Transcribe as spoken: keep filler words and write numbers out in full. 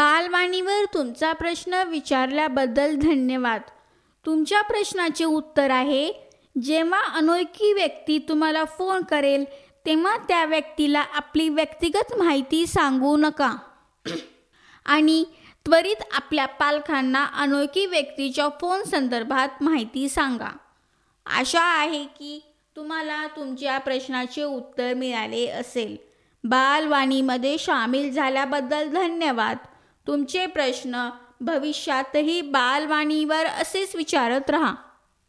बालवाणीवर तुमचा प्रश्न विचारल्याबद्दल धन्यवाद. तुमच्या प्रश्नाचे उत्तर आहे, जेव्हा अनोळखी व्यक्ती तुम्हाला फोन करेल तेव्हा त्या व्यक्तीला आपली व्यक्तिगत माहिती सांगू नका आणि त्वरित आपल्या पालकांना अनोळखी व्यक्तीच्या फोन संदर्भात माहिती सांगा. आशा आहे की तुम्हाला तुमच्या प्रश्नाचे उत्तर मिळाले असेल. बालवाणीमध्ये सामील झाल्याबद्दल धन्यवाद. तुमचे प्रश्न भविष्यातही बालवाणीवर असेच विचारत रहा.